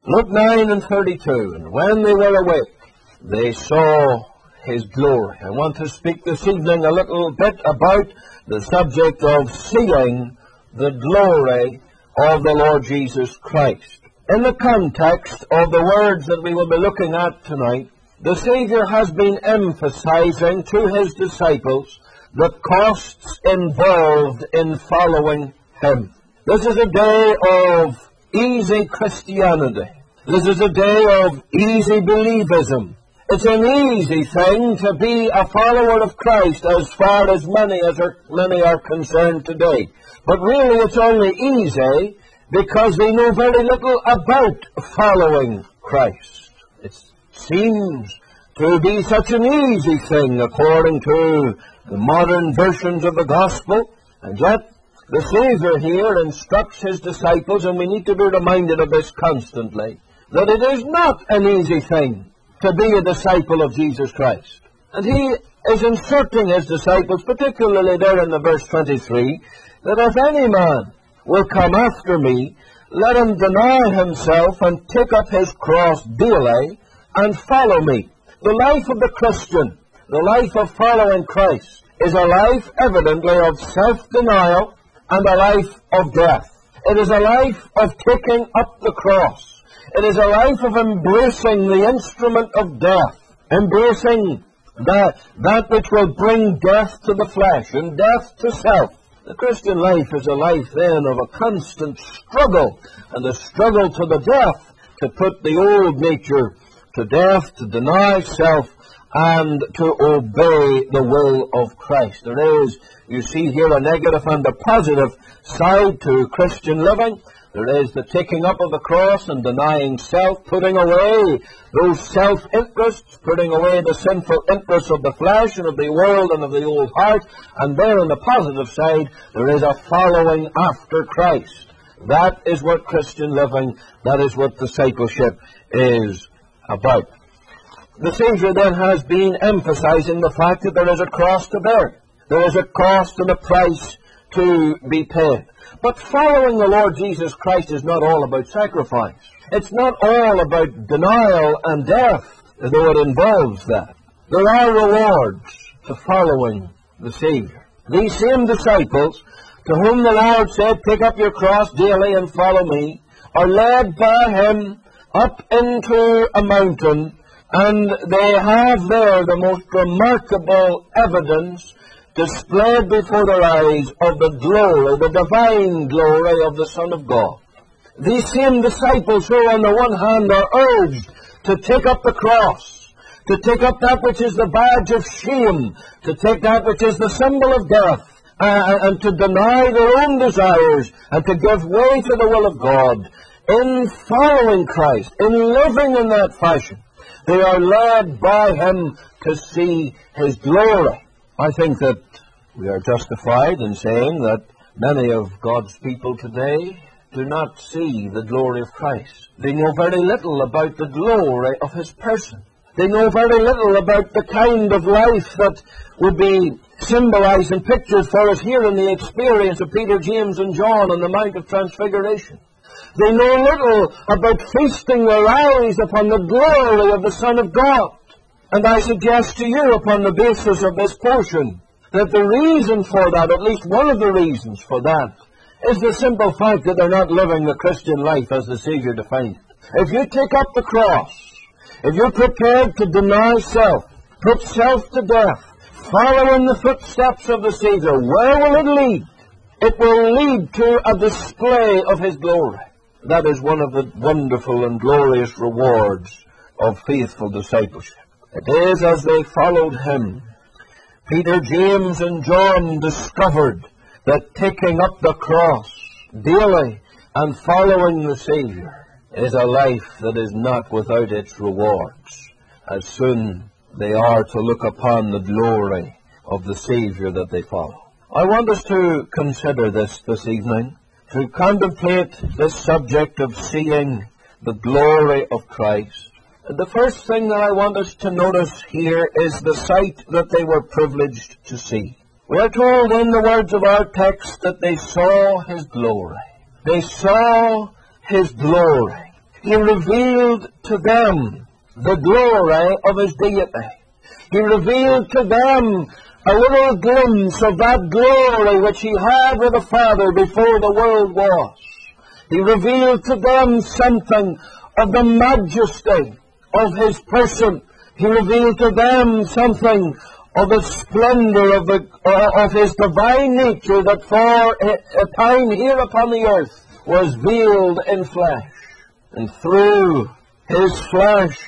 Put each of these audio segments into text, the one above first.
Luke 9:32, and when they were awake, they saw his glory. I want to speak this evening a little bit about the subject of seeing the glory of the Lord Jesus Christ. In the context of the words that we will be looking at tonight, the Savior has been emphasizing to his disciples the costs involved in following him. This is a day of easy Christianity. This is a day of easy believism. It's an easy thing to be a follower of Christ as far as many are concerned today. But really it's only easy because they know very little about following Christ. It seems to be such an easy thing according to the modern versions of the gospel, and yet the Savior here instructs his disciples, and we need to be reminded of this constantly, that it is not an easy thing to be a disciple of Jesus Christ. And he is instructing his disciples, particularly there in the verse 23, that if any man will come after me, let him deny himself and take up his cross daily and follow me. The life of the Christian, the life of following Christ, is a life evidently of self-denial and a life of death. It is a life of taking up the cross. It is a life of embracing the instrument of death, embracing that which will bring death to the flesh and death to self. The Christian life is a life then of a constant struggle, and a struggle to the death, to put the old nature to death, to deny self, and to obey the will of Christ. There is, you see here, a negative and a positive side to Christian living. There is the taking up of the cross and denying self, putting away those self-interests, putting away the sinful interests of the flesh and of the world and of the old heart. And there on the positive side, there is a following after Christ. That is what Christian living, that is what discipleship is about. The Savior then has been emphasizing the fact that there is a cross to bear. There is a cost and a price to be paid. But following the Lord Jesus Christ is not all about sacrifice. It's not all about denial and death, though it involves that. There are rewards to following the Savior. These same disciples, to whom the Lord said, "Pick up your cross daily and follow me," are led by him up into a mountain, and they have there the most remarkable evidence displayed before their eyes of the glory, the divine glory of the Son of God. These same disciples who on the one hand are urged to take up the cross, to take up that which is the badge of shame, to take that which is the symbol of death, and to deny their own desires, and to give way to the will of God, in following Christ, in living in that fashion, they are led by him to see his glory. I think that we are justified in saying that many of God's people today do not see the glory of Christ. They know very little about the glory of his person. They know very little about the kind of life that would be symbolized and pictured for us here in the experience of Peter, James, and John on the Mount of Transfiguration. They know little about feasting their eyes upon the glory of the Son of God. And I suggest to you, upon the basis of this portion, that the reason for that, at least one of the reasons for that, is the simple fact that they're not living the Christian life as the Savior defined it. If you take up the cross, if you're prepared to deny self, put self to death, follow in the footsteps of the Savior, where will it lead? It will lead to a display of his glory. That is one of the wonderful and glorious rewards of faithful discipleship. It is as they followed him, Peter, James, and John discovered that taking up the cross daily and following the Savior is a life that is not without its rewards, as soon they are to look upon the glory of the Savior that they follow. I want us to consider this evening, to contemplate this subject of seeing the glory of Christ. The first thing that I want us to notice here is the sight that they were privileged to see. We are told in the words of our text that they saw his glory. They saw his glory. He revealed to them the glory of his deity. He revealed to them a little glimpse of that glory which he had with the Father before the world was. He revealed to them something of the majesty of his person. He revealed to them something of the splendor of his divine nature that for a time here upon the earth was veiled in flesh. And through his flesh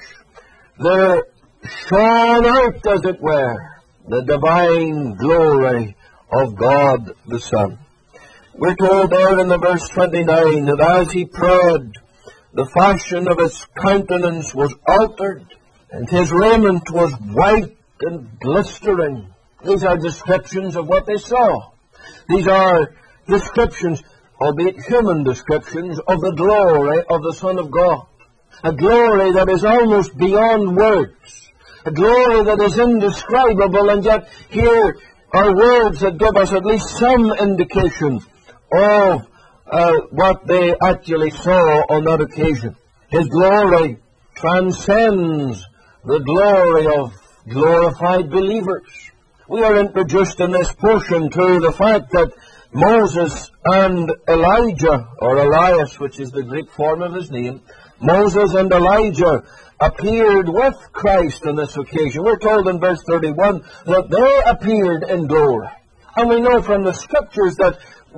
there shone out, as it were, the divine glory of God the Son. We're told there in the verse 29 that as he prayed, the fashion of his countenance was altered, and his raiment was white and glistering. These are descriptions of what they saw. These are descriptions, albeit human descriptions, of the glory of the Son of God. A glory that is almost beyond words. A glory that is indescribable, and yet here are words that give us at least some indication of what they actually saw on that occasion. His glory transcends the glory of glorified believers. We are introduced in this portion to the fact that Moses and Elijah, or Elias, which is the Greek form of his name, Moses and Elijah appeared with Christ on this occasion. We're told in verse 31 that they appeared in glory. And we know from the Scriptures that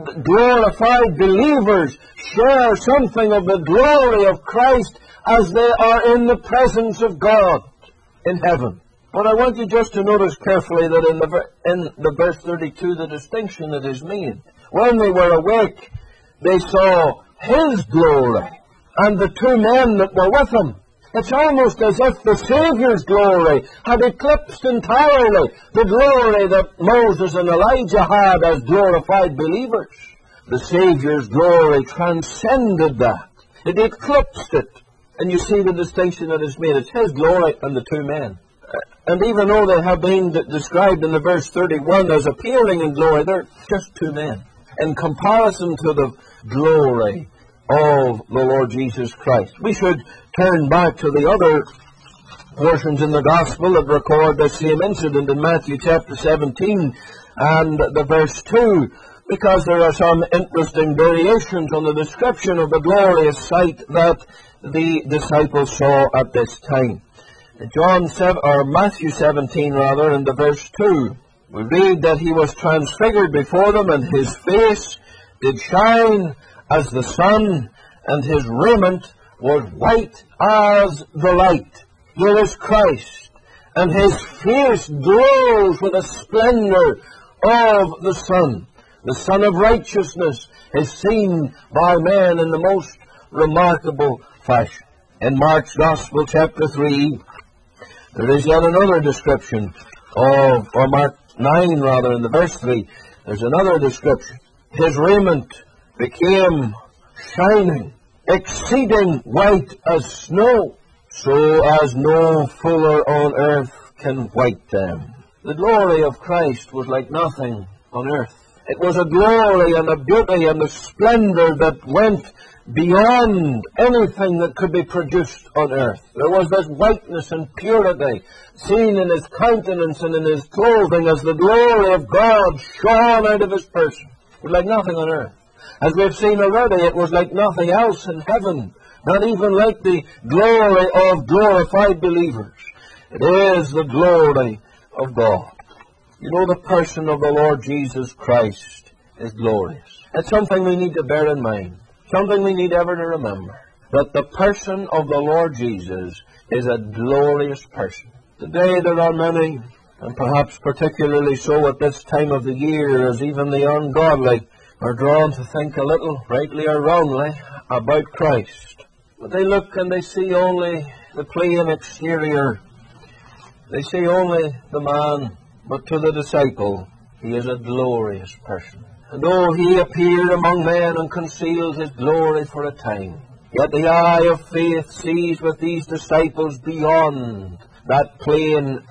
glorified believers share something of the glory of Christ as they are in the presence of God in heaven. But I want you just to notice carefully that in the verse 32, the distinction that is made. When they were awake, they saw his glory and the two men that were with him. It's almost as if the Savior's glory had eclipsed entirely the glory that Moses and Elijah had as glorified believers. The Savior's glory transcended that. It eclipsed it. And you see the distinction that is made. It's his glory and the two men. And even though they have been described in the verse 31 as appearing in glory, they're just two men in comparison to the glory of the Lord Jesus Christ. We should turn back to the other portions in the Gospel that record the same incident in Matthew chapter 17 and the verse 2, because there are some interesting variations on the description of the glorious sight that the disciples saw at this time. Matthew 17, in the verse 2, we read that he was transfigured before them, and his face did shine as the sun, and his raiment was white as the light. Here is Christ, and his face glows with the splendor of the sun. The Son of Righteousness is seen by men in the most remarkable fashion. In Mark's Gospel, chapter 3, there is yet another description or Mark 9, in the verse 3, there's another description. His raiment became shining, exceeding white as snow, so as no fuller on earth can white them. The glory of Christ was like nothing on earth. It was a glory and a beauty and a splendor that went beyond anything that could be produced on earth. There was this whiteness and purity seen in his countenance and in his clothing as the glory of God shone out of his person. It was like nothing on earth. As we've seen already, it was like nothing else in heaven, not even like the glory of glorified believers. It is the glory of God. You know, the person of the Lord Jesus Christ is glorious. It's something we need to bear in mind, something we need ever to remember, that the person of the Lord Jesus is a glorious person. Today there are many, and perhaps particularly so at this time of the year, as even the ungodly are drawn to think a little, rightly or wrongly, about Christ. But they look and they see only the plain exterior. They see only the man. But to the disciple, he is a glorious person. And though he appeared among men and concealed his glory for a time, yet the eye of faith sees with these disciples beyond that plain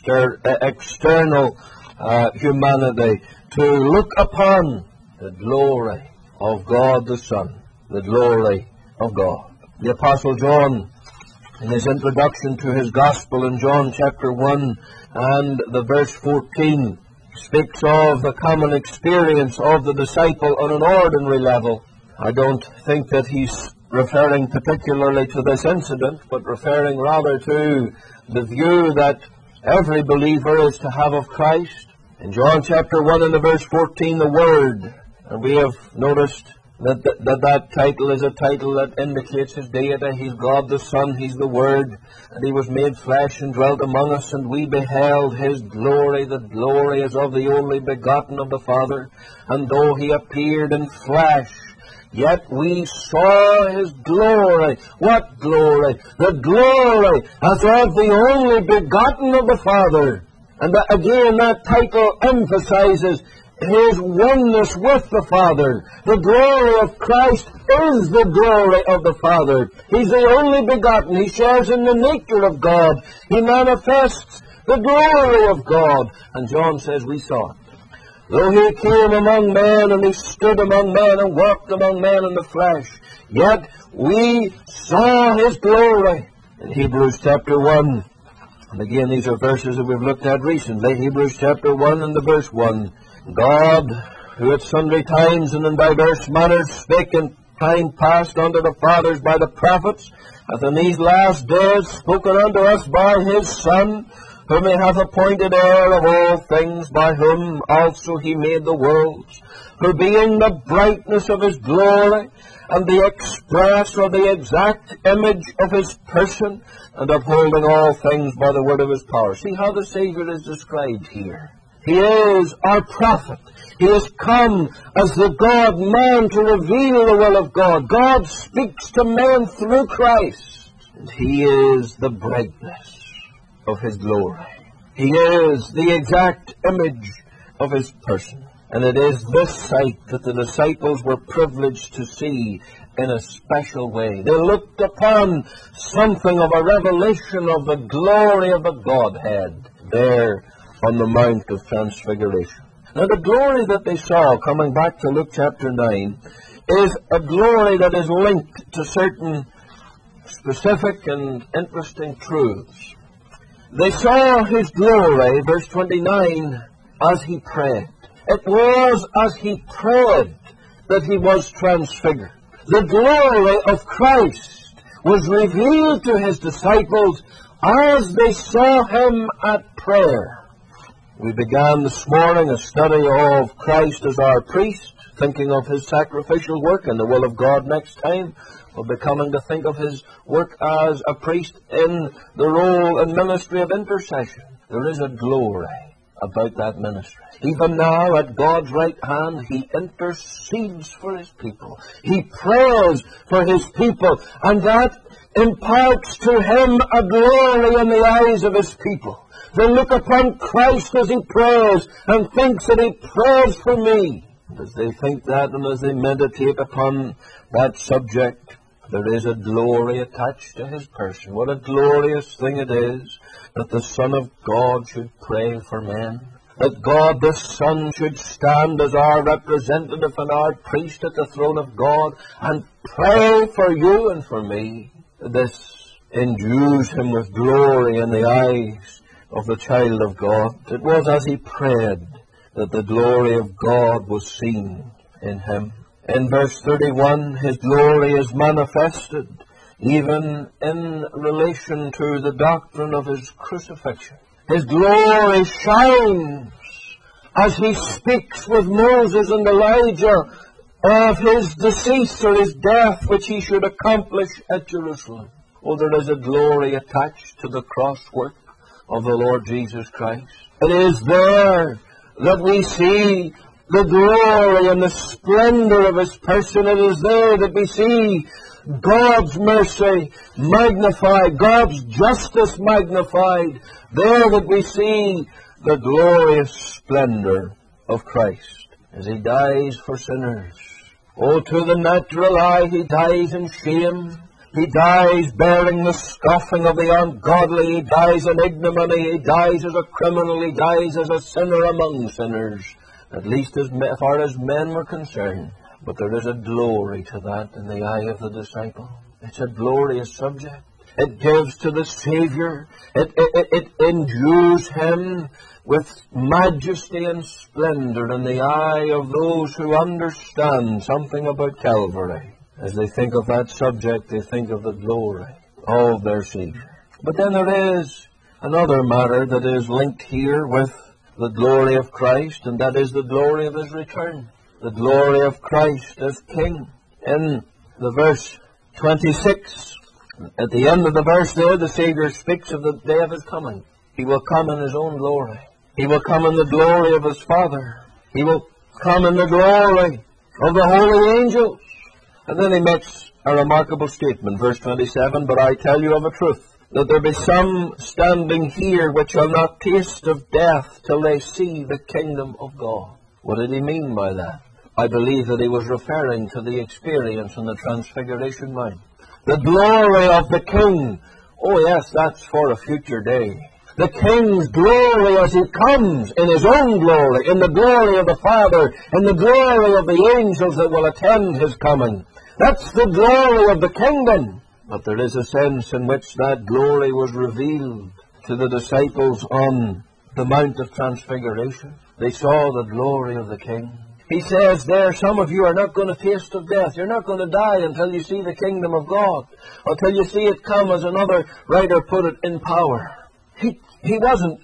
external humanity to look upon the glory of God the Son, the glory of God. The Apostle John, in his introduction to his Gospel in John chapter 1 and the verse 14, speaks of the common experience of the disciple on an ordinary level. I don't think that he's referring particularly to this incident, but referring rather to the view that every believer is to have of Christ. In John chapter 1 and the verse 14, the Word, and we have noticed that title is a title that indicates his deity. He's God the Son, he's the Word, and he was made flesh and dwelt among us, and we beheld his glory. The glory is of the only begotten of the Father, and though he appeared in flesh, yet we saw his glory. What glory? The glory as of the only begotten of the Father. And again, that title emphasizes his oneness with the Father. The glory of Christ is the glory of the Father. He's the only begotten. He shares in the nature of God. He manifests the glory of God. And John says we saw it. Though he came among men, and he stood among men, and walked among men in the flesh, yet we saw his glory. In Hebrews chapter 1, and again these are verses that we've looked at recently, Hebrews chapter 1 and the verse 1, God, who at sundry times and in diverse manners spake in time past unto the fathers by the prophets, hath in these last days spoken unto us by his Son, whom he hath appointed heir of all things, by whom also he made the worlds, who being the brightness of his glory, and the express or the exact image of his person, and upholding all things by the word of his power. See how the Savior is described here. He is our prophet. He has come as the God-man to reveal the will of God. God speaks to men through Christ. And he is the brightness of his glory. He is the exact image of his person. And it is this sight that the disciples were privileged to see in a special way. They looked upon something of a revelation of the glory of the Godhead there on the Mount of Transfiguration. Now the glory that they saw, coming back to Luke chapter 9, is a glory that is linked to certain specific and interesting truths. They saw his glory, verse 29, as he prayed. It was as he prayed that he was transfigured. The glory of Christ was revealed to his disciples as they saw him at prayer. We began this morning a study of Christ as our priest, thinking of his sacrificial work and the will of God. Next time, we'll be coming to think of his work as a priest in the role and ministry of intercession. There is a glory about that ministry. Even now, at God's right hand, he intercedes for his people. He prays for his people, and that imparts to him a glory in the eyes of his people. They look upon Christ as he prays and thinks that he prays for me. As they think that and as they meditate upon that subject, there is a glory attached to his person. What a glorious thing it is that the Son of God should pray for men. That God the Son should stand as our representative and our priest at the throne of God and pray for you and for me. This endues him with glory in the eyes of the child of God. It was as he prayed that the glory of God was seen in him. In verse 31, his glory is manifested even in relation to the doctrine of his crucifixion. His glory shines as he speaks with Moses and Elijah of his decease or his death, which he should accomplish at Jerusalem. Oh, there is a glory attached to the cross work of the Lord Jesus Christ. It is there that we see the glory and the splendor of his person. It is there that we see God's mercy magnified, God's justice magnified. There that we see the glorious splendor of Christ as he dies for sinners. Oh, to the natural eye he dies in shame. He dies bearing the scoffing of the ungodly. He dies in ignominy. He dies as a criminal. He dies as a sinner among sinners, at least as far as men were concerned. But there is a glory to that in the eye of the disciple. It's a glorious subject. It gives to the Savior. It endues him with majesty and splendor in the eye of those who understand something about Calvary. As they think of that subject, they think of the glory of their Savior. But then there is another matter that is linked here with the glory of Christ, and that is the glory of his return. The glory of Christ as King. In the verse 26, at the end of the verse there, the Savior speaks of the day of his coming. He will come in his own glory. He will come in the glory of his Father. He will come in the glory of the holy angels. And then he makes a remarkable statement, verse 27, "But I tell you of a truth, that there be some standing here which shall not taste of death till they see the kingdom of God." What did he mean by that? I believe that he was referring to the experience on the Transfiguration Mount. The glory of the King. Oh yes, that's for a future day. The King's glory as he comes in his own glory, in the glory of the Father, in the glory of the angels that will attend his coming. That's the glory of the kingdom. But there is a sense in which that glory was revealed to the disciples on the Mount of Transfiguration. They saw the glory of the King. He says there, some of you are not going to taste of death. You're not going to die until you see the kingdom of God, until you see it come, as another writer put it, in power. He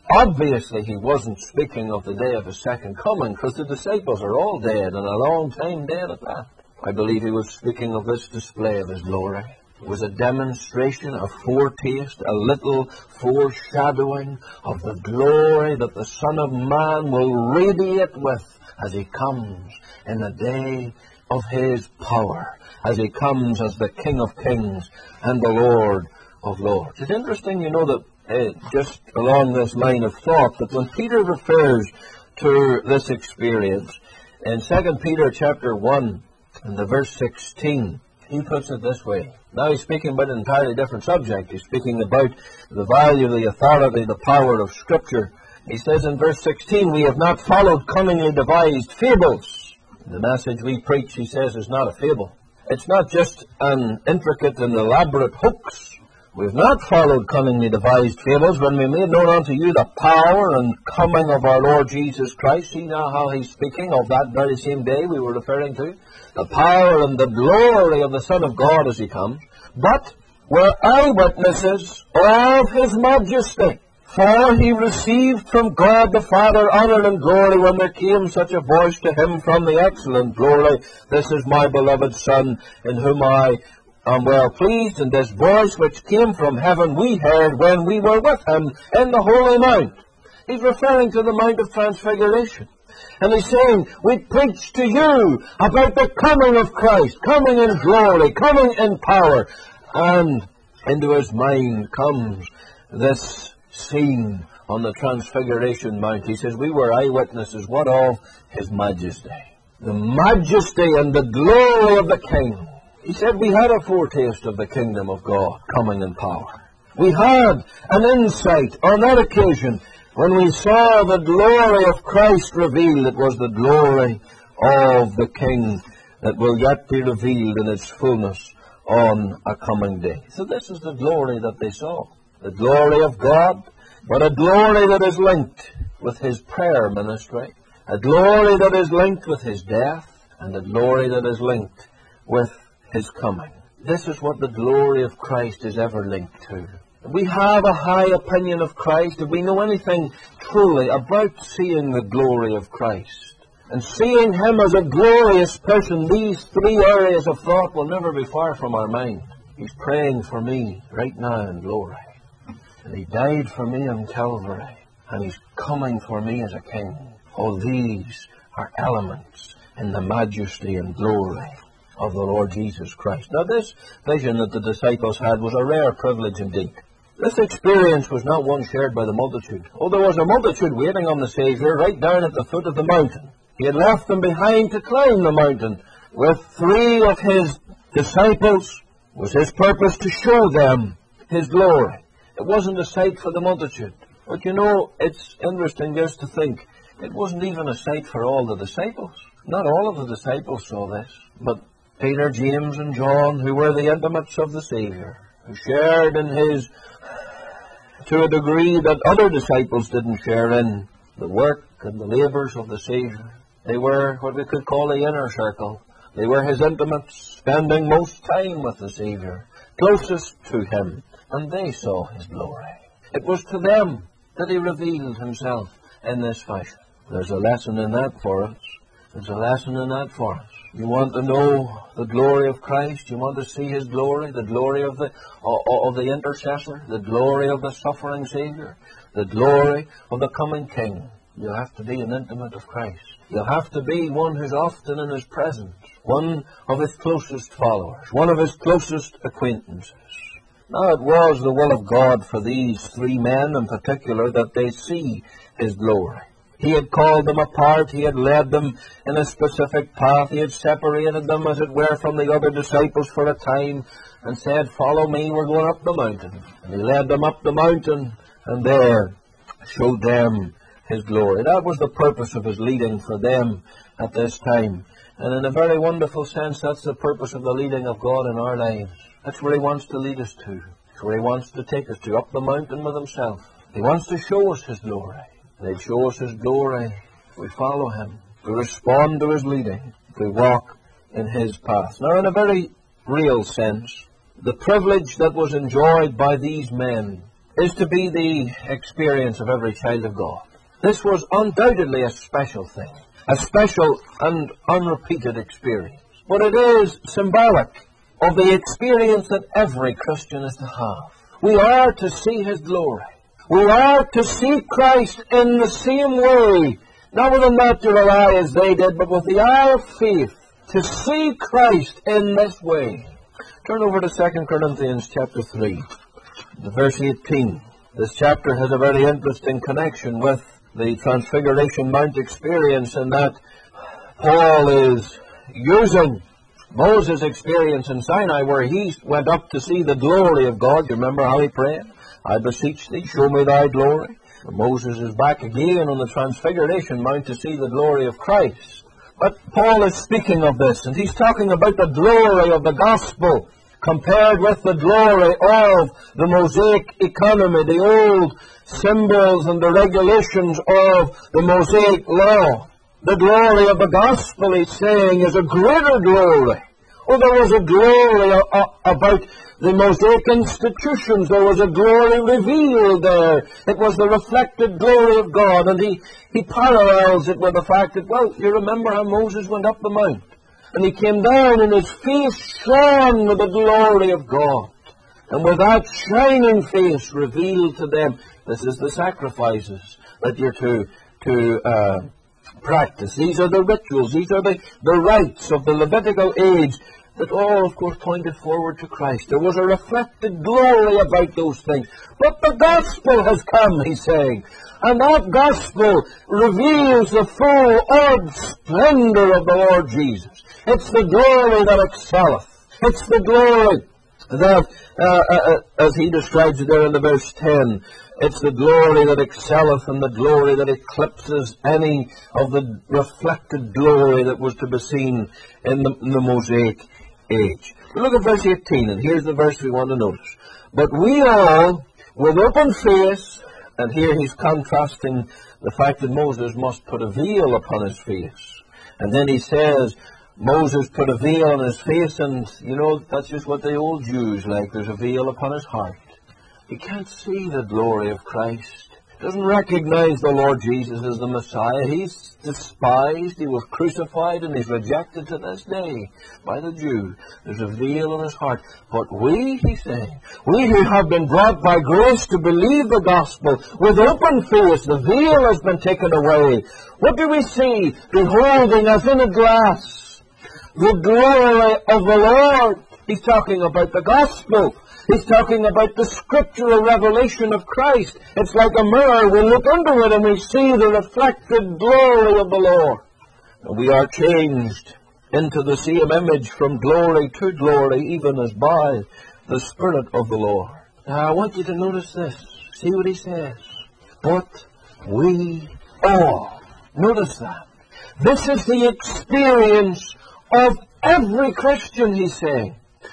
wasn't speaking of the day of his second coming, because the disciples are all dead, and a long time dead at that. I believe he was speaking of this display of his glory. It was a demonstration, a foretaste, a little foreshadowing of the glory that the Son of Man will radiate with as he comes in the day of his power, as he comes as the King of Kings and the Lord of Lords. It's interesting, that just along this line of thought, that when Peter refers to this experience, in 2 Peter chapter 1, and the verse 16, he puts it this way. Now he's speaking about an entirely different subject. He's speaking about the value, the authority, the power of Scripture. He says in verse 16, "We have not followed cunningly devised fables." The message we preach, he says, is not a fable. It's not just an intricate and elaborate hoax. We've not followed cunningly devised fables when we made known unto you the power and coming of our Lord Jesus Christ. See now how he's speaking of that very same day we were referring to. The power and the glory of the Son of God as he comes. But we're eyewitnesses of his majesty. For he received from God the Father honor and glory when there came such a voice to him from the excellent glory, "This is my beloved Son, in whom I am well pleased." And this voice which came from heaven we heard when we were with him in the Holy Mount. He's referring to the Mount of Transfiguration. And he's saying, we preach to you about the coming of Christ, coming in glory, coming in power. And into his mind comes this scene on the Transfiguration Mount. He says, we were eyewitnesses, what of? His majesty. The majesty and the glory of the King. He said we had a foretaste of the kingdom of God coming in power. We had an insight on that occasion when we saw the glory of Christ revealed. It was the glory of the King that will yet be revealed in its fullness on a coming day. So this is the glory that they saw. The glory of God, but a glory that is linked with his prayer ministry, a glory that is linked with his death, and a glory that is linked with his coming. This is what the glory of Christ is ever linked to. We have a high opinion of Christ. If we know anything truly about seeing the glory of Christ and seeing him as a glorious person, these three areas of thought will never be far from our mind. He's praying for me right now in glory. And he died for me on Calvary. And he's coming for me as a king. All these are elements in the majesty and glory of the Lord Jesus Christ. Now this vision that the disciples had was a rare privilege indeed. This experience was not one shared by the multitude. Oh, there was a multitude waiting on the Savior right down at the foot of the mountain. He had left them behind to climb the mountain. With three of his disciples, it was his purpose to show them his glory. It wasn't a sight for the multitude. But it's interesting just to think, it wasn't even a sight for all the disciples. Not all of the disciples saw this, but Peter, James, and John, who were the intimates of the Savior, who shared in his, to a degree that other disciples didn't share in, the work and the labors of the Savior. They were what we could call the inner circle. They were his intimates, spending most time with the Savior, closest to him, and they saw his glory. It was to them that he revealed himself in this fashion. There's a lesson in that for us. There's a lesson in that for us. You want to know the glory of Christ? You want to see his glory? The glory of the intercessor? The glory of the suffering Savior? The glory of the coming King? You have to be an intimate of Christ. You'll have to be one who's often in his presence, one of his closest followers, one of his closest acquaintances. Now it was the will of God for these three men in particular that they see his glory. He had called them apart. He had led them in a specific path. He had separated them, as it were, from the other disciples for a time and said, "Follow me, we're going up the mountain." And he led them up the mountain and there showed them his glory. That was the purpose of his leading for them at this time. And in a very wonderful sense, that's the purpose of the leading of God in our lives. That's where he wants to lead us to. That's where he wants to take us to, up the mountain with himself. He wants to show us his glory. He'll show us his glory if we follow him, if we respond to his leading, if we walk in his path. Now, in a very real sense, the privilege that was enjoyed by these men is to be the experience of every child of God. This was undoubtedly a special thing, a special and unrepeated experience. But it is symbolic of the experience that every Christian is to have. We are to see his glory. We are to see Christ in the same way, not with a natural eye as they did, but with the eye of faith, to see Christ in this way. Turn over to 2 Corinthians chapter 3, verse 18. This chapter has a very interesting connection with the Transfiguration Mount experience, in that Paul is using Moses' experience in Sinai, where he went up to see the glory of God. You remember how he prayed? "I beseech thee, show me thy glory." And Moses is back again on the Transfiguration Mount to see the glory of Christ. But Paul is speaking of this, and he's talking about the glory of the gospel compared with the glory of the Mosaic economy, the old symbols and the regulations of the Mosaic law. The glory of the gospel, he's saying, is a greater glory. Oh, there was a glory about the Mosaic institutions. There was a glory revealed there. It was the reflected glory of God. And he parallels it with the fact that, well, you remember how Moses went up the mount. And he came down and his face shone with the glory of God. And with that shining face revealed to them, this is the sacrifices that you're to practice. These are the rituals. These are the rites of the Levitical age that all, of course, pointed forward to Christ. There was a reflected glory about those things. But the gospel has come, he's saying. And that gospel reveals the full orbed splendor of the Lord Jesus. It's the glory that excelleth. It's the glory that, as he describes it there in the verse 10, it's the glory that excelleth and the glory that eclipses any of the reflected glory that was to be seen in the Mosaic age. Look at verse 18, and here's the verse we want to notice. "But we all, with open face," and here he's contrasting the fact that Moses must put a veil upon his face. And then he says, Moses put a veil on his face, and, you know, that's just what the old Jews like. There's a veil upon his heart. He can't see the glory of Christ. He doesn't recognize the Lord Jesus as the Messiah. He's despised. He was crucified, and he's rejected to this day by the Jews. There's a veil on his heart. But we, he's saying, we who have been brought by grace to believe the gospel, with open face, the veil has been taken away. What do we see? Beholding as in a glass the glory of the Lord. He's talking about the gospel. He's talking about the scriptural revelation of Christ. It's like a mirror. We look under it and we see the reflected glory of the Lord. And we are changed into the same image from glory to glory, even as by the Spirit of the Lord. Now I want you to notice this. See what he says. But we all. Notice that. This is the experience of Every Christian, he's saying.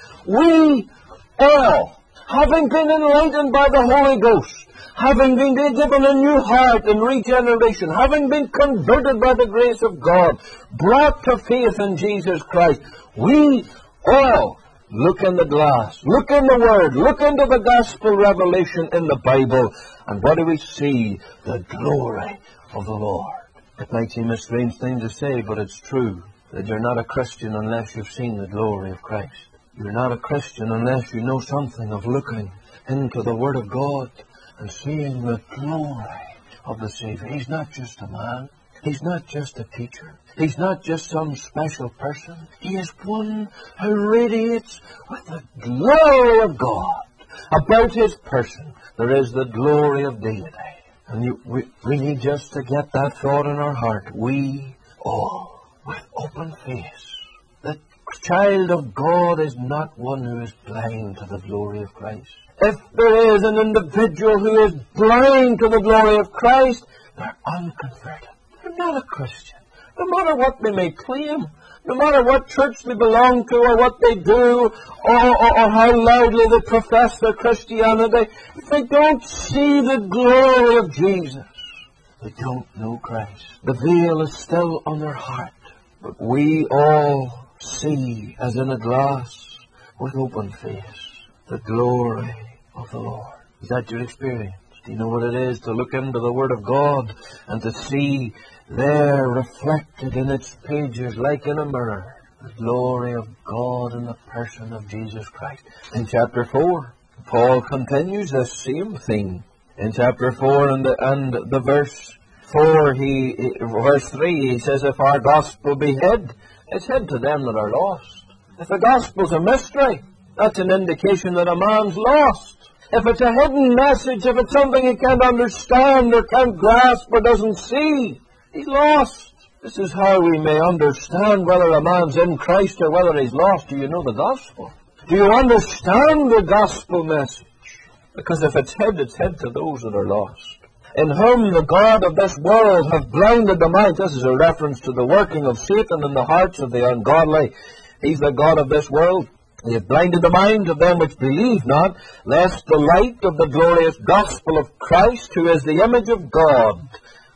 We all, having been enlightened by the Holy Ghost, having been given a new heart in regeneration, having been converted by the grace of God, brought to faith in Jesus Christ, we all look in the glass, look in the Word, look into the gospel revelation in the Bible, and what do we see? The glory of the Lord. It might seem a strange thing to say, but it's true, that you're not a Christian unless you've seen the glory of Christ. You're not a Christian unless you know something of looking into the Word of God and seeing the glory of the Savior. He's not just a man. He's not just a teacher. He's not just some special person. He is one who radiates with the glory of God. About his person, there is the glory of deity. And we need just to get that thought in our heart. We all, with open face, the child of God is not one who is blind to the glory of Christ. If there is an individual who is blind to the glory of Christ, they're unconverted. They're not a Christian. No matter what they may claim, no matter what church they belong to or what they do or how loudly they profess their Christianity, if they don't see the glory of Jesus, they don't know Christ. The veil is still on their heart. But we all see, as in a glass, with open face, the glory of the Lord. Is that your experience? Do you know what it is to look into the Word of God and to see there reflected in its pages like in a mirror the glory of God in the person of Jesus Christ? In chapter 4, Paul continues this same theme. In chapter 4 and the verse 4, verse 3, he says, if our gospel be hid, it's hid to them that are lost. If the gospel's a mystery, that's an indication that a man's lost. If it's a hidden message, if it's something he can't understand or can't grasp or doesn't see, he's lost. This is how we may understand whether a man's in Christ or whether he's lost. Do you know the gospel? Do you understand the gospel message? Because if it's hid to those that are lost. In whom the God of this world hath blinded the mind. This is a reference to the working of Satan in the hearts of the ungodly. He's the God of this world. He hath blinded the minds of them which believe not, lest the light of the glorious gospel of Christ, who is the image of God.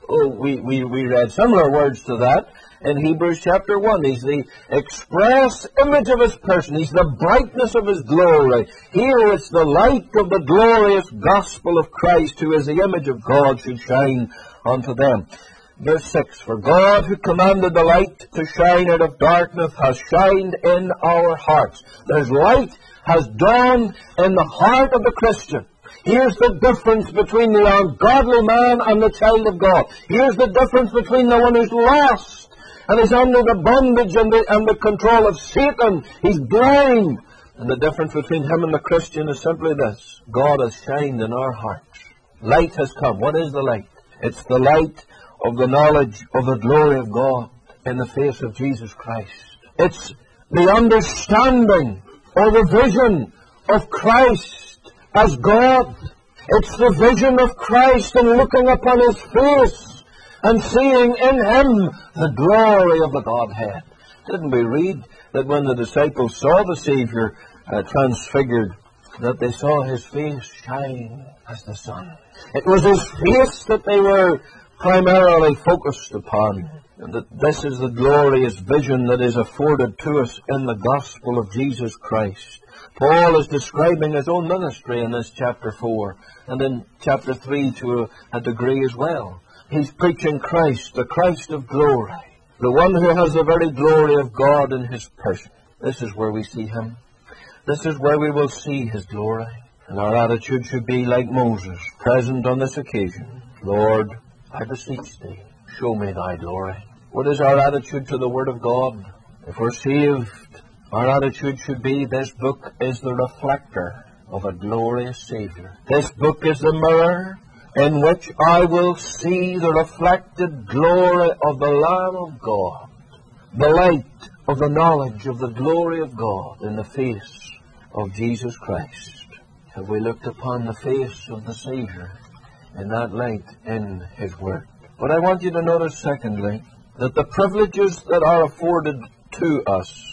We read similar words to that in Hebrews chapter 1. He's the express image of his person. He's the brightness of his glory. Here it's the light of the glorious gospel of Christ, who is the image of God, should shine unto them. Verse 6, for God who commanded the light to shine out of darkness has shined in our hearts. There's light has dawned in the heart of the Christian. Here's the difference between the ungodly man and the child of God. Here's the difference between the one who's lost and is under the bondage and the control of Satan. He's blind. And the difference between him and the Christian is simply this. God has shined in our hearts. Light has come. What is the light? It's the light of the knowledge of the glory of God in the face of Jesus Christ. It's the understanding or the vision of Christ as God. It's the vision of Christ and looking upon his face and seeing in him the glory of the Godhead. Didn't we read that when the disciples saw the Savior transfigured, that they saw his face shine as the sun? It was his face that they were primarily focused upon, and that this is the glorious vision that is afforded to us in the gospel of Jesus Christ. Paul is describing his own ministry in this chapter 4, and in chapter 3 to a degree as well. He's preaching Christ, the Christ of glory, the one who has the very glory of God in his person. This is where we see him. This is where we will see his glory. And our attitude should be like Moses, present on this occasion. Lord, I beseech thee, show me thy glory. What is our attitude to the Word of God? If we're saved, our attitude should be, this book is the reflector of a glorious Savior. This book is the mirror in which I will see the reflected glory of the Lamb of God, the light of the knowledge of the glory of God in the face of Jesus Christ. Have we looked upon the face of the Savior in that light in his Word? But I want you to notice, secondly, that the privileges that are afforded to us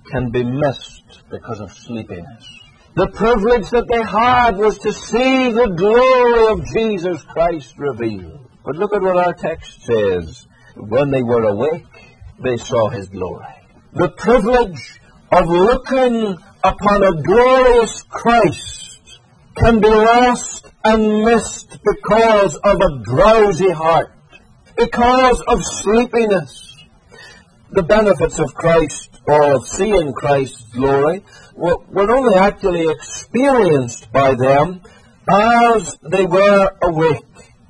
can be missed because of sleepiness. The privilege that they had was to see the glory of Jesus Christ revealed. But look at what our text says. When they were awake, they saw his glory. The privilege of looking upon a glorious Christ can be lost and missed because of a drowsy heart, because of sleepiness. The benefits of Christ, or of seeing Christ's glory, were only actually experienced by them as they were awake.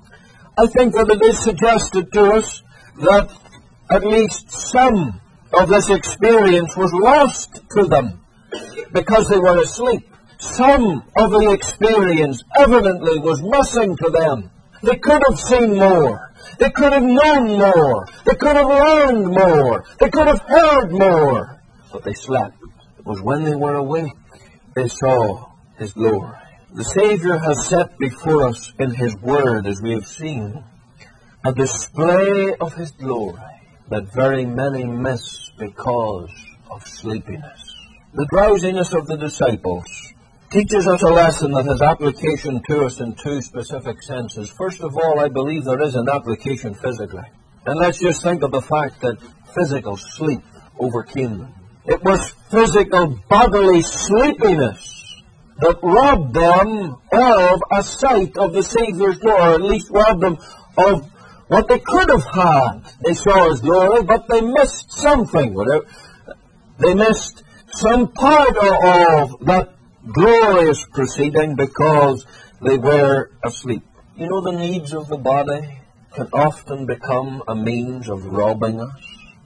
I think that it is suggested to us that at least some of this experience was lost to them because they were asleep. Some of the experience evidently was missing to them. They could have seen more. They could have known more. They could have learned more. They could have heard more. But they slept. It was when they were awake they saw his glory. The Savior has set before us in his word, as we have seen, a display of his glory that very many miss because of sleepiness. The drowsiness of the disciples teaches us a lesson that has application to us in two specific senses. First of all, I believe there is an application physically. And let's just think of the fact that physical sleep overcame them. It was physical bodily sleepiness that robbed them of a sight of the Savior's glory, or at least robbed them of what they could have had. They saw his glory, but they missed something. They missed some part of that glorious proceeding because they were asleep. You know, the needs of the body can often become a means of robbing us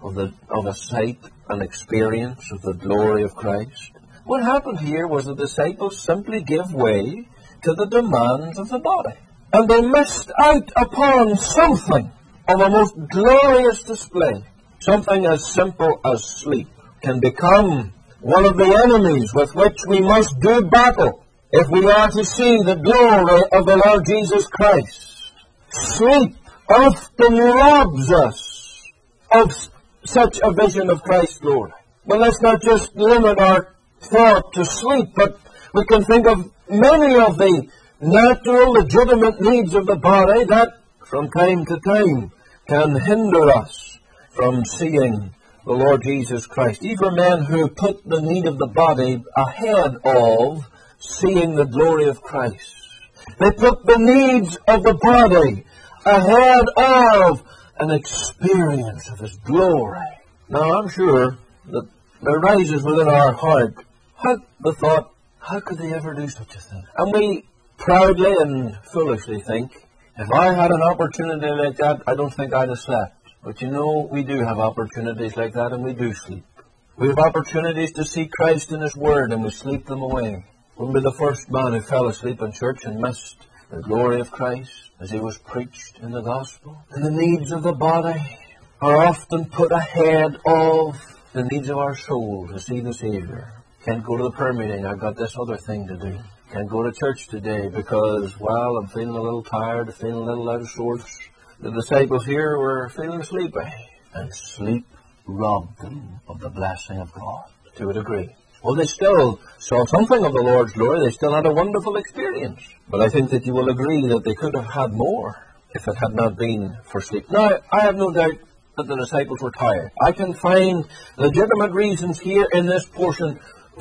of a sight and experience of the glory of Christ. What happened here was the disciples simply gave way to the demands of the body. And they missed out upon something of a most glorious display. Something as simple as sleep can become one of the enemies with which we must do battle if we are to see the glory of the Lord Jesus Christ. Sleep often robs us of such a vision of Christ's glory. But let's not just limit our thought to sleep, but we can think of many of the natural, legitimate needs of the body that, from time to time, can hinder us from seeing the Lord Jesus Christ. These were men who put the need of the body ahead of seeing the glory of Christ. They put the needs of the body ahead of an experience of his glory. Now, I'm sure that there rises within our heart the thought, how could they ever do such a thing? And we proudly and foolishly think, if I had an opportunity like that, I don't think I'd have slept. But you know, we do have opportunities like that, and we do sleep. We have opportunities to see Christ in his word, and we sleep them away. Wouldn't be the first man who fell asleep in church and missed the glory of Christ as he was preached in the gospel. And the needs of the body are often put ahead of the needs of our soul to see the Savior. Can't go to the prayer meeting, I've got this other thing to do. Can't go to church today because, well, I'm feeling a little tired, feeling a little out of sorts. The disciples here were feeling sleepy, and sleep robbed them of the blessing of God to a degree. Well, they still saw something of the Lord's glory. They still had a wonderful experience. But I think that you will agree that they could have had more if it had not been for sleep. Now, I have no doubt that the disciples were tired. I can find legitimate reasons here in this portion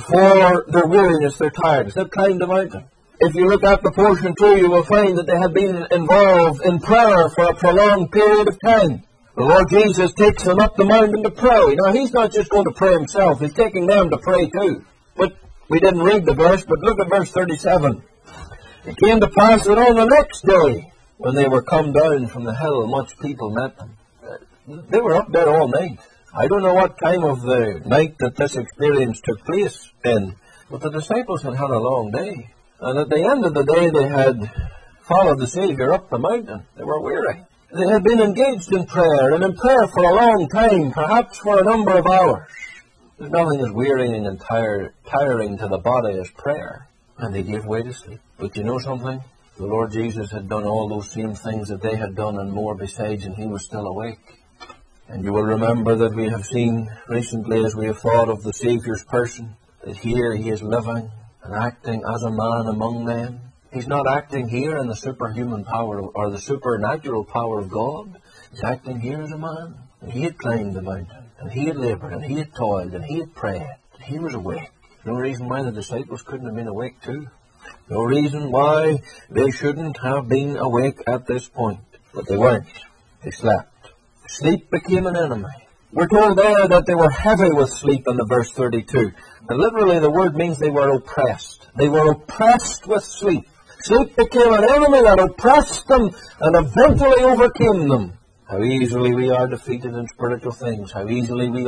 for their weariness, their tiredness. They've climbed the mountain. If you look at the portion through, you will find that they have been involved in prayer for a prolonged period of time. The Lord Jesus takes them up the mountain to pray. Now, he's not just going to pray himself. He's taking them to pray too. But we didn't read the verse, but look at verse 37. It came to pass that on the next day, when they were come down from the hill, much people met them. They were up there all night. I don't know what time of the night that this experience took place in, but the disciples had had a long day. And at the end of the day, they had followed the Savior up the mountain. They were weary. They had been engaged in prayer, and in prayer for a long time, perhaps for a number of hours. There's nothing as wearying and tiring to the body as prayer. And they gave way to sleep. But you know something? The Lord Jesus had done all those same things that they had done and more besides, and he was still awake. And you will remember that we have seen recently, as we have thought of the Saviour's person, that here he is living and acting as a man among men. He's not acting here in the superhuman power or the supernatural power of God. He's acting here as a man. And he had climbed the mountain, and he had laboured, and he had toiled, and he had prayed. And he was awake. No reason why the disciples couldn't have been awake too. No reason why they shouldn't have been awake at this point. But they weren't. They slept. Sleep became an enemy. We're told there that they were heavy with sleep in the verse 32. And literally the word means they were oppressed. They were oppressed with sleep. Sleep became an enemy that oppressed them and eventually overcame them. How easily we are defeated in spiritual things. How easily we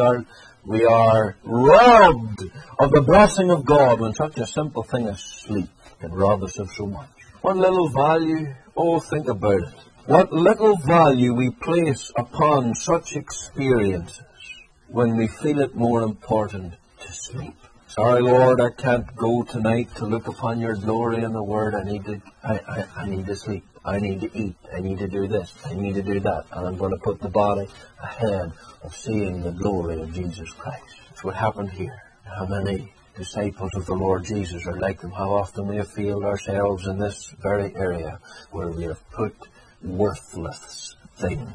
are robbed of the blessing of God when such a simple thing as sleep can rob us of so much. What little value, think about it. What little value we place upon such experiences when we feel it more important to sleep. Sorry, Lord, I can't go tonight to look upon your glory in the Word. I need to sleep. I need to eat. I need to do this. I need to do that. And I'm going to put the body ahead of seeing the glory of Jesus Christ. That's what happened here. How many disciples of the Lord Jesus are like them? How often we have failed ourselves in this very area where we have put worthless things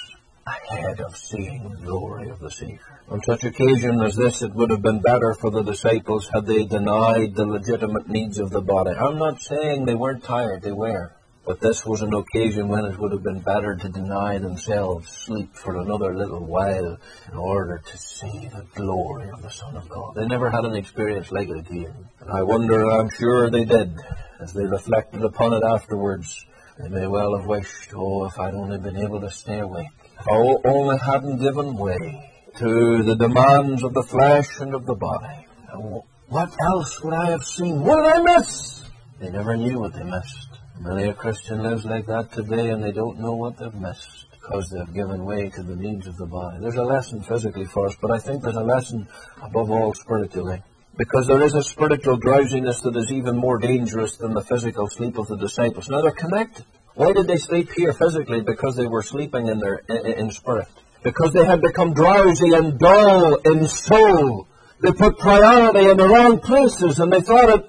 ahead of seeing the glory of the Savior. On such occasion as this, it would have been better for the disciples had they denied the legitimate needs of the body. I'm not saying they weren't tired, they were. But this was an occasion when it would have been better to deny themselves sleep for another little while in order to see the glory of the Son of God. They never had an experience like it again. And I wonder, I'm sure they did, as they reflected upon it afterwards. They may well have wished, if I'd only been able to stay awake. If I only hadn't given way to the demands of the flesh and of the body. What else would I have seen? What did I miss? They never knew what they missed. Many a Christian lives like that today, and they don't know what they've missed because they've given way to the needs of the body. There's a lesson physically for us, but I think there's a lesson above all spiritually. Because there is a spiritual drowsiness that is even more dangerous than the physical sleep of the disciples. Now they're connected. Why did they sleep here physically? Because they were sleeping in spirit. Because they had become drowsy and dull in soul. They put priority in the wrong places, and they thought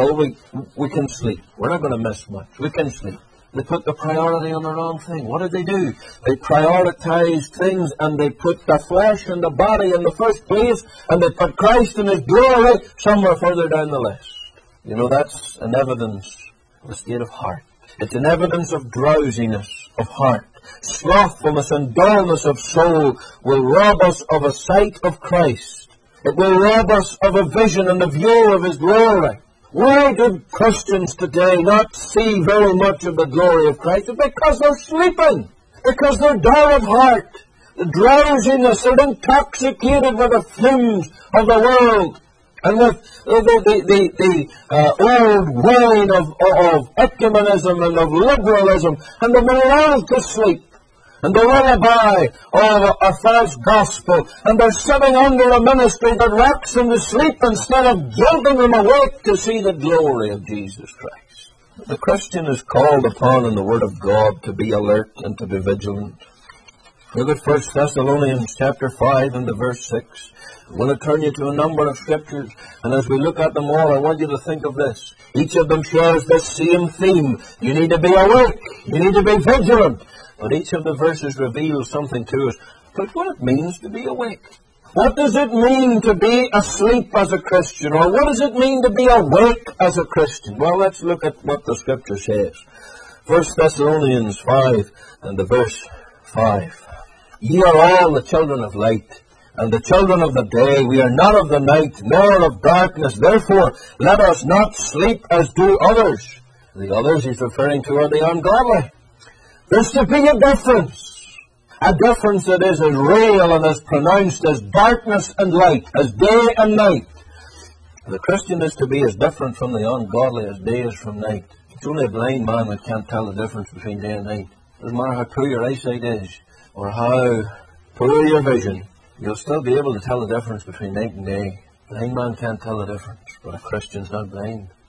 we can sleep. We're not going to miss much. We can sleep. They put the priority on the wrong thing. What did they do? They prioritized things, and they put the flesh and the body in the first place, and they put Christ and His glory somewhere further down the list. You know, that's an evidence of a state of heart. It's an evidence of drowsiness of heart. Slothfulness and dullness of soul will rob us of a sight of Christ. It will rob us of a vision and a view of His glory. Why do Christians today not see very much of the glory of Christ? It's because they're sleeping. Because they're dull of heart. The drowsiness, they're intoxicated with the fumes of the world. And with the old wine of ecumenism and of liberalism. And they love to sleep. And the lullaby of a false gospel. And they're sitting under a ministry that rocks them to sleep instead of jolting them awake to see the glory of Jesus Christ. The Christian is called upon in the Word of God to be alert and to be vigilant. Look at 1 Thessalonians chapter 5 and the verse 6. I'm going to turn you to a number of scriptures, and as we look at them all, I want you to think of this. Each of them shares this same theme. You need to be awake. You need to be vigilant. But each of the verses reveals something to us. But what it means to be awake. What does it mean to be asleep as a Christian? Or what does it mean to be awake as a Christian? Well, let's look at what the Scripture says. 1 Thessalonians 5 and the verse 5. Ye are all the children of light, and the children of the day. We are not of the night, nor of darkness. Therefore, let us not sleep as do others. The others he's referring to are the ungodly. There's to be a difference that is as real and as pronounced as darkness and light, as day and night. The Christian is to be as different from the ungodly as day is from night. It's only a blind man that can't tell the difference between day and night. Doesn't matter how poor your eyesight is, or how poor your vision, you'll still be able to tell the difference between night and day. A blind man can't tell the difference, but a Christian's not blind.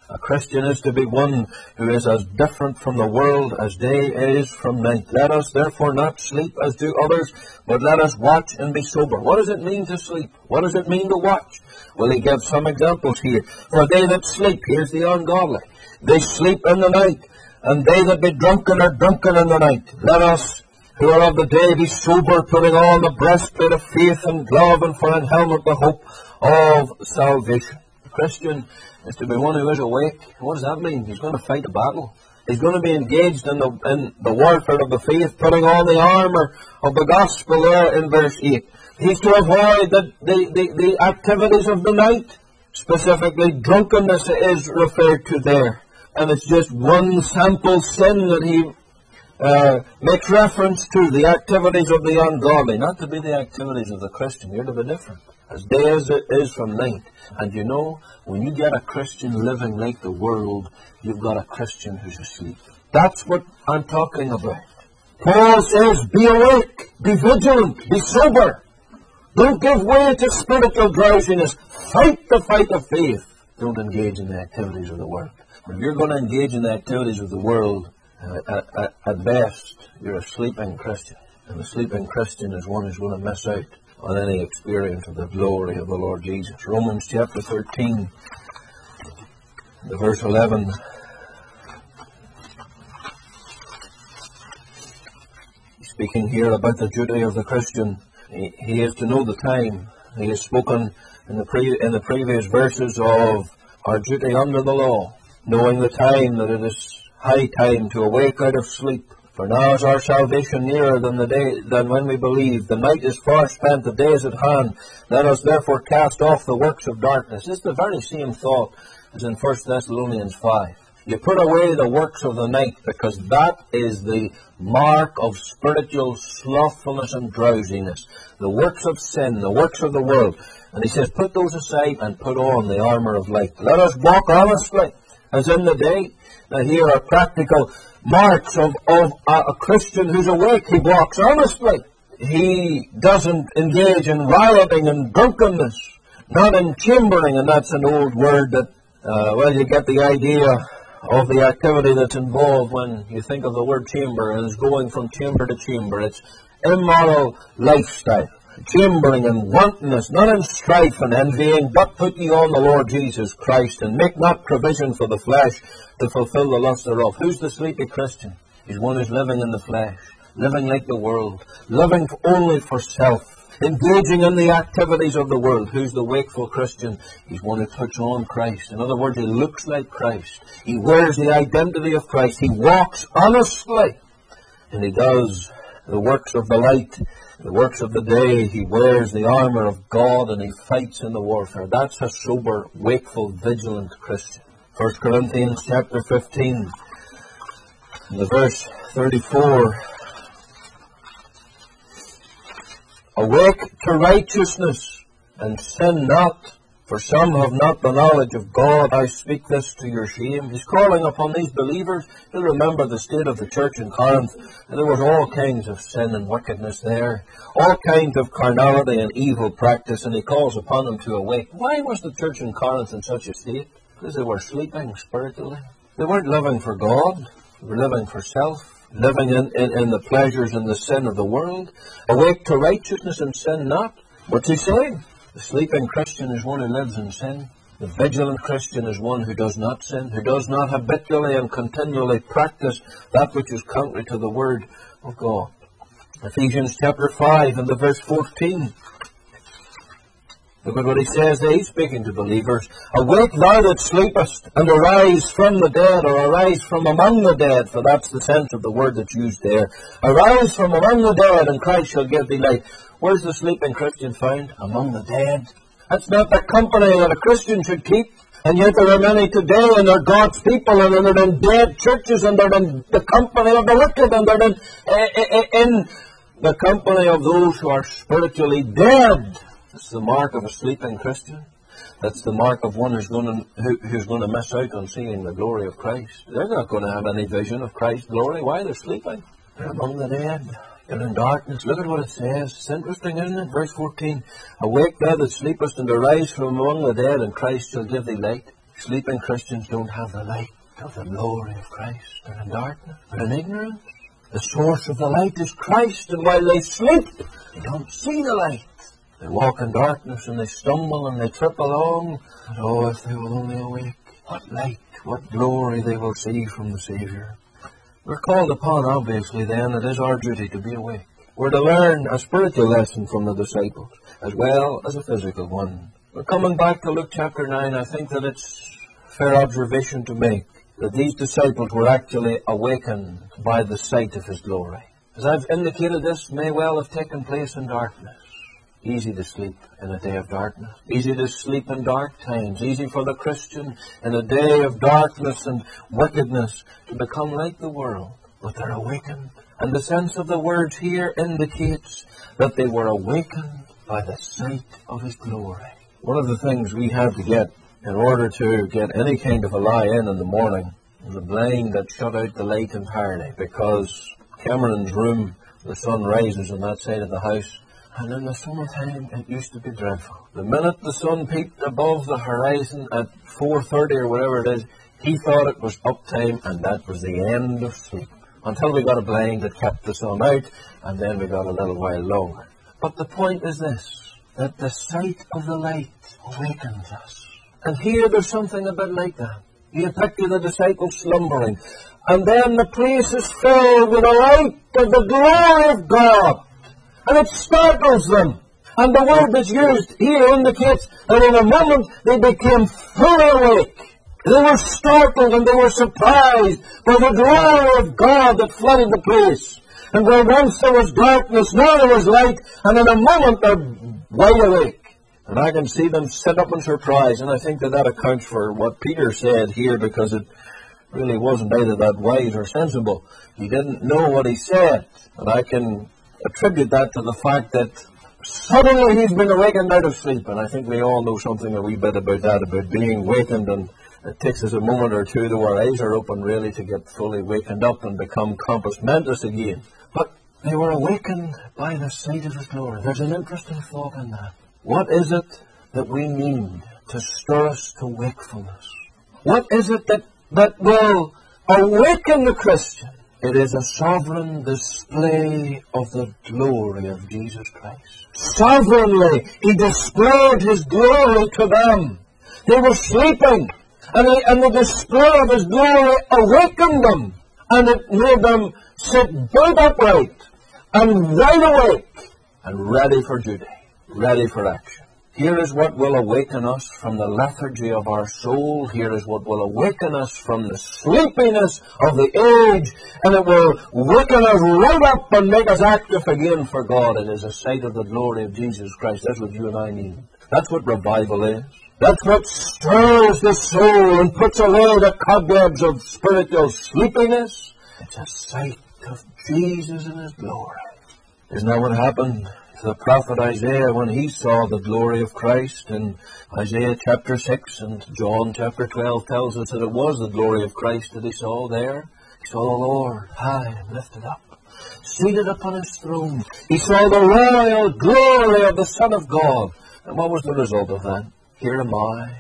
A Christian is to be one who is as different from the world as day is from night. Let us therefore not sleep as do others, but let us watch and be sober. What does it mean to sleep? What does it mean to watch? Well, he gives some examples here. For they that sleep, here's the ungodly, they sleep in the night, and they that be drunken are drunken in the night. Let us who are of the day be sober, putting on the breastplate of faith and glove, and for an helmet the hope of salvation. The Christian is to be one who is awake. What does that mean? He's going to fight a battle. He's going to be engaged in the warfare of the faith, putting on the armour of the gospel there in verse 8. He's to avoid the activities of the night. Specifically, drunkenness is referred to there. And it's just one sample sin that he makes reference to, the activities of the ungodly, not to be the activities of the Christian. You're to be different, as day as it is from night. And you know, when you get a Christian living like the world, you've got a Christian who's asleep. That's what I'm talking about. Paul says, be awake, be vigilant, be sober. Don't give way to spiritual drowsiness. Fight the fight of faith. Don't engage in the activities of the world. If you're going to engage in the activities of the world, at best, you're a sleeping Christian. And a sleeping Christian is one who's going to miss out on any experience of the glory of the Lord Jesus. Romans chapter 13, verse 11. Speaking here about the duty of the Christian, he is to know the time. He has spoken in the previous verses of our duty under the law, knowing the time, that it is high time to awake out of sleep. For now is our salvation nearer than when we believe. The night is far spent, the day is at hand. Let us therefore cast off the works of darkness. It's the very same thought as in 1 Thessalonians 5. You put away the works of the night, because that is the mark of spiritual slothfulness and drowsiness. The works of sin, the works of the world. And he says, put those aside and put on the armour of light. Let us walk honestly, as in the day. Now here are practical marks of a Christian who's awake. He walks honestly. He doesn't engage in rioting and drunkenness, not in chambering, and that's an old word that, you get the idea of the activity that's involved when you think of the word chamber, and it's going from chamber to chamber. It's immoral lifestyle, chambering and wantonness, not in strife and envying, but put ye on the Lord Jesus Christ, and make not provision for the flesh to fulfill the lust thereof. Who's the sleepy Christian? He's one who's living in the flesh, living like the world, living only for self, engaging in the activities of the world. Who's the wakeful Christian? He's one who puts on Christ. In other words, he looks like Christ. He wears the identity of Christ. He walks honestly, and he does the works of the light, the works of the day. He wears the armour of God, and he fights in the warfare. That's a sober, wakeful, vigilant Christian. 1 Corinthians chapter 15, in the verse 34. Awake to righteousness, and sin not, for some have not the knowledge of God. I speak this to your shame. He's calling upon these believers to remember the state of the church in Corinth. And there was all kinds of sin and wickedness there, all kinds of carnality and evil practice, and he calls upon them to awake. Why was the church in Corinth in such a state? Because they were sleeping spiritually. They weren't living for God. They were living for self, living in the pleasures and the sin of the world. Awake to righteousness and sin not. What's he saying? The sleeping Christian is one who lives in sin. The vigilant Christian is one who does not sin, who does not habitually and continually practice that which is contrary to the word of God. Ephesians chapter 5 and the verse 14. Look at what he says there. He's speaking to believers. Awake thou that sleepest, and arise from the dead, or arise from among the dead, for that's the sense of the word that's used there. Arise from among the dead, and Christ shall give thee light. Where's the sleeping Christian found? Among the dead. That's not the company that a Christian should keep. And yet there are many today, and they're God's people, and they're in dead churches, and they're in the company of the wicked, and they're in the company of those who are spiritually dead. That's the mark of a sleeping Christian. That's the mark of one who's going to miss out on seeing the glory of Christ. They're not going to have any vision of Christ's glory. Why? They're sleeping. They're among the dead. They're in darkness. Look at what it says. It's interesting, isn't it? Verse 14. Awake thou that sleepest, and arise from among the dead, and Christ shall give thee light. Sleeping Christians don't have the light of the glory of Christ. They're in darkness. They're in ignorance. The source of the light is Christ, and while they sleep, they don't see the light. They walk in darkness, and they stumble, and they trip along. And oh, if they will only awake, what light, what glory they will see from the Saviour. We're called upon, obviously, then, it is our duty to be awake. We're to learn a spiritual lesson from the disciples, as well as a physical one. We're coming back to Luke chapter 9. I think that it's a fair observation to make that these disciples were actually awakened by the sight of His glory. As I've indicated, this may well have taken place in darkness. Easy to sleep in a day of darkness. Easy to sleep in dark times. Easy for the Christian in a day of darkness and wickedness to become like the world. But they're awakened. And the sense of the words here indicates that they were awakened by the sight of His glory. One of the things we have to get in order to get any kind of a lie in the morning is a blind that shut out the light entirely, because Cameron's room, the sun rises on that side of the house, and in the summertime it used to be dreadful. The minute the sun peeped above the horizon at 4:30 or whatever it is, he thought it was uptime, and that was the end of sleep. Until we got a blind that kept the sun out, and then we got a little while longer. But the point is this, that the sight of the light awakens us. And here there's something a bit like that. You picture the disciples slumbering, and then the place is filled with the light of the glory of God, and it startles them. And the word that's used here indicates that in a moment they became fully awake. They were startled and they were surprised by the glory of God that flooded the place. And where once there was darkness, now there was light, and in a moment they're wide awake. And I can see them sit up in surprise, and I think that accounts for what Peter said here, because it really wasn't either that wise or sensible. He didn't know what he said, and I can attribute that to the fact that suddenly he's been awakened out of sleep, and I think we all know something a wee bit about that, about being wakened, and it takes us a moment or two to our eyes are open really to get fully wakened up and become compos mentis again. But they were awakened by the sight of His glory. There's an interesting thought in that. What is it that we need to stir us to wakefulness? What is it that will awaken the Christian? It is a sovereign display of the glory of Jesus Christ. Sovereignly, He displayed His glory to them. They were sleeping, and the display of His glory awakened them, and it made them sit bolt upright and wide awake and ready for duty, ready for action. Here is what will awaken us from the lethargy of our soul. Here is what will awaken us from the sleepiness of the age. And it will waken us right up and make us active again for God. It is a sight of the glory of Jesus Christ. That's what you and I need. That's what revival is. That's what stirs the soul and puts away the cobwebs of spiritual sleepiness. It's a sight of Jesus in His glory. Isn't that what happened to the prophet Isaiah when he saw the glory of Christ? In Isaiah chapter 6 and John chapter 12 tells us that it was the glory of Christ that he saw there. He saw the Lord high and lifted up, seated upon His throne. He saw the royal glory of the Son of God. And what was the result of that? Here am I,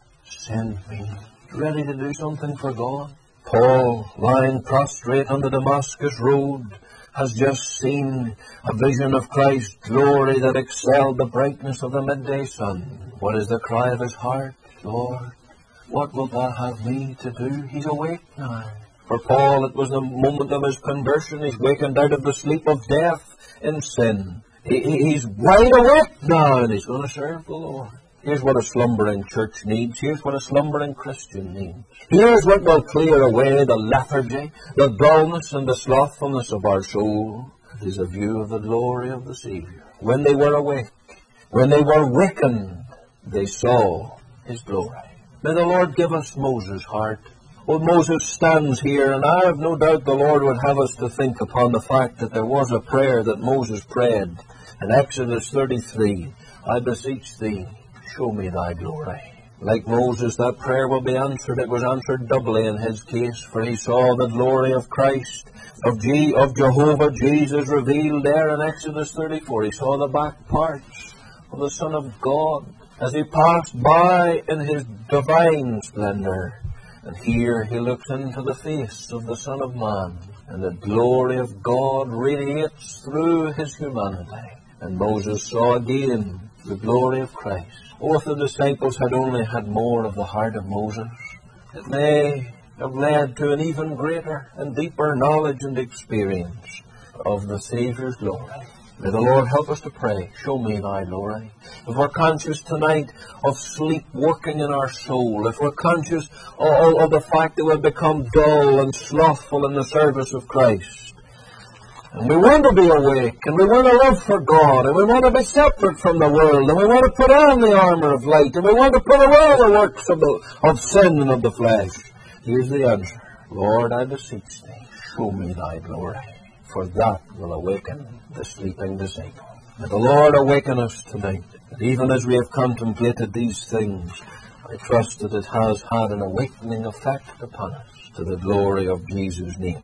send me. Ready to do something for God. Paul, lying prostrate on the Damascus road, has just seen a vision of Christ's glory that excelled the brightness of the midday sun. What is the cry of his heart? Lord, what wilt Thou have me to do? He's awake now. For Paul, it was the moment of his conversion. He's wakened out of the sleep of death in sin. He's wide awake now, and he's going to serve the Lord. Here's what a slumbering church needs. Here's what a slumbering Christian needs. Here's what will clear away the lethargy, the dullness, and the slothfulness of our soul. It is a view of the glory of the Savior. When they were awake, when they were wakened, they saw His glory. May the Lord give us Moses' heart. Well, Moses stands here, and I have no doubt the Lord would have us to think upon the fact that there was a prayer that Moses prayed in Exodus 33. I beseech Thee, show me Thy glory. Like Moses, that prayer will be answered. It was answered doubly in his case, for he saw the glory of Christ, of Jehovah Jesus revealed there in Exodus 34. He saw the back parts of the Son of God. as he passed by in his divine splendor. And here he looks into the face of the Son of Man, and the glory of God radiates through his humanity. And Moses saw again the glory of Christ. Oh, if the disciples had only had more of the heart of Moses, it may have led to an even greater and deeper knowledge and experience of the Saviour's glory. May the Lord help us to pray, show me thy glory. If we're conscious tonight of sleep working in our soul, if we're conscious of the fact that we've become dull and slothful in the service of Christ, and we want to be awake, and we want to live for God, and we want to be separate from the world, and we want to put on the armour of light, and we want to put away the works of sin and of the flesh, here's the answer. Lord, I beseech thee, show me thy glory, for that will awaken the sleeping disciple. May the Lord awaken us tonight. And even as we have contemplated these things, I trust that it has had an awakening effect upon us to the glory of Jesus' name.